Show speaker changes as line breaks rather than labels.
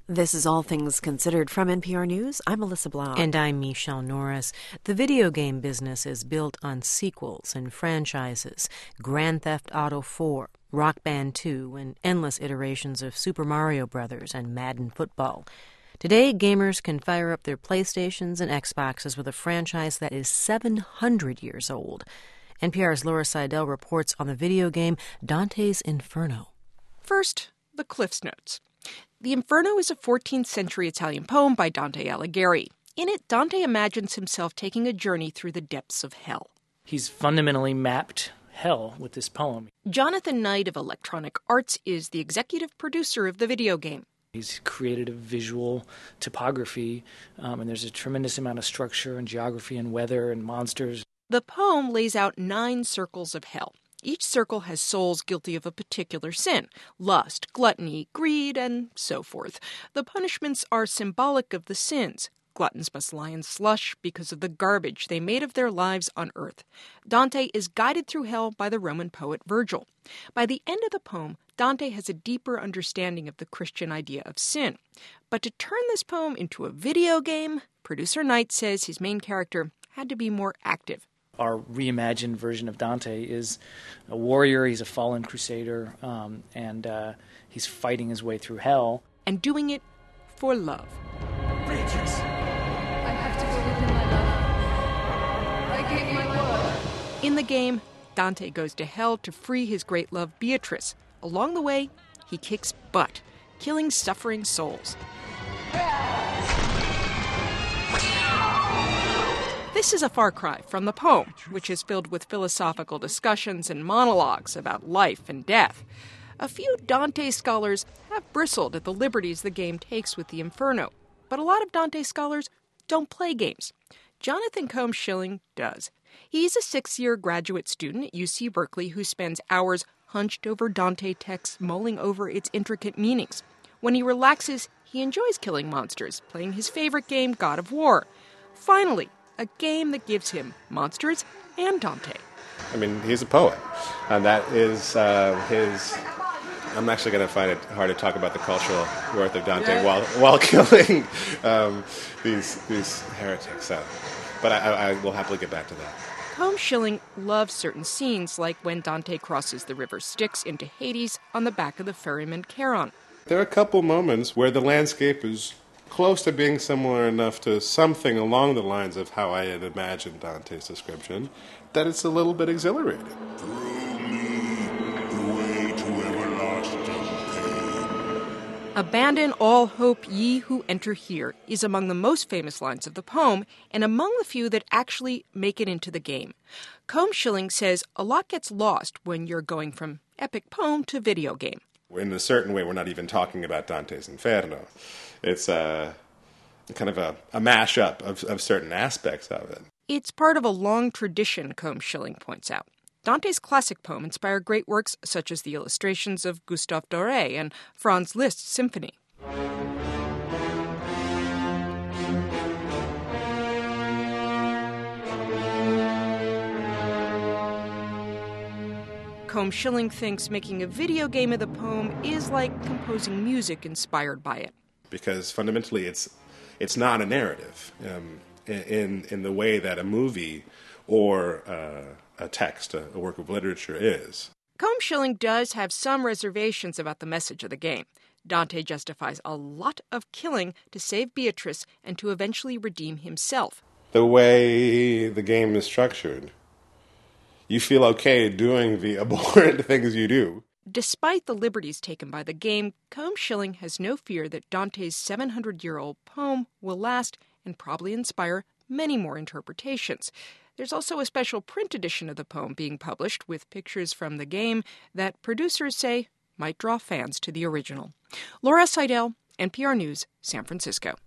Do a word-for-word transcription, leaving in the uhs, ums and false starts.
This is All Things Considered from N P R News. I'm Melissa Blau.
And I'm Michelle Norris. The video game business is built on sequels and franchises. Grand Theft Auto four, Rock Band two, and endless iterations of Super Mario Brothers and Madden Football. Today, gamers can fire up their PlayStations and Xboxes with a franchise that is seven hundred years old. N P R's Laura Seidel reports on the video game Dante's Inferno.
First, the Cliff's Notes. The Inferno is a fourteenth century Italian poem by Dante Alighieri. In it, Dante imagines himself taking a journey through the depths of hell.
He's fundamentally mapped hell with this poem.
Jonathan Knight of Electronic Arts is the executive producer of the video game.
He's created a visual topography, um, and there's a tremendous amount of structure and geography and weather and monsters.
The poem lays out nine circles of hell. Each circle has souls guilty of a particular sin: lust, gluttony, greed, and so forth. The punishments are symbolic of the sins. Gluttons must lie in slush because of the garbage they made of their lives on earth. Dante is guided through hell by the Roman poet Virgil. By the end of the poem, Dante has a deeper understanding of the Christian idea of sin. But to turn this poem into a video game, producer Knight says his main character had to be more active.
Our reimagined version of Dante is a warrior, he's a fallen crusader, um, and uh, he's fighting his way through hell.
And doing it for love.
Beatrice! I have to go with him, my love. I gave my word.
In the game, Dante goes to hell to free his great love, Beatrice. Along the way, he kicks butt, killing suffering souls. This is a far cry from the poem, which is filled with philosophical discussions and monologues about life and death. A few Dante scholars have bristled at the liberties the game takes with the Inferno, but a lot of Dante scholars don't play games. Jonathan Combs Schilling does. He's a sixth-year graduate student at U C Berkeley who spends hours hunched over Dante texts, mulling over its intricate meanings. When he relaxes, he enjoys killing monsters, playing his favorite game, God of War. Finally, a game that gives him monsters and Dante.
I mean, he's a poet, and that is uh, his... I'm actually going to find it hard to talk about the cultural worth of Dante yeah. while while killing um, these these heretics. So, but I, I will happily get back to that.
Combs Schilling loves certain scenes, like when Dante crosses the river Styx into Hades on the back of the ferryman Charon.
There are a couple moments where the landscape is close to being similar enough to something along the lines of how I had imagined Dante's description, that it's a little bit exhilarating.
Abandon all hope, ye who enter here, is among the most famous lines of the poem, and among the few that actually make it into the game. Combs Schilling says a lot gets lost when you're going from epic poem to video game.
In a certain way, we're not even talking about Dante's Inferno. It's a, kind of a, a mash-up of, of certain aspects of it.
It's part of a long tradition, Combs Schilling points out. Dante's classic poem inspired great works such as the illustrations of Gustave Doré and Franz Liszt's symphony. Combs Schilling thinks making a video game of the poem is like composing music inspired by it.
Because fundamentally it's it's not a narrative um, in, in the way that a movie or uh, a text, a, a work of literature is.
Combs Schilling does have some reservations about the message of the game. Dante justifies a lot of killing to save Beatrice and to eventually redeem himself.
The way the game is structured, you feel okay doing the abhorrent things you do.
Despite the liberties taken by the game, Combs Schilling has no fear that Dante's seven hundred year old poem will last and probably inspire many more interpretations. There's also a special print edition of the poem being published with pictures from the game that producers say might draw fans to the original. Laura Seidel, N P R News, San Francisco.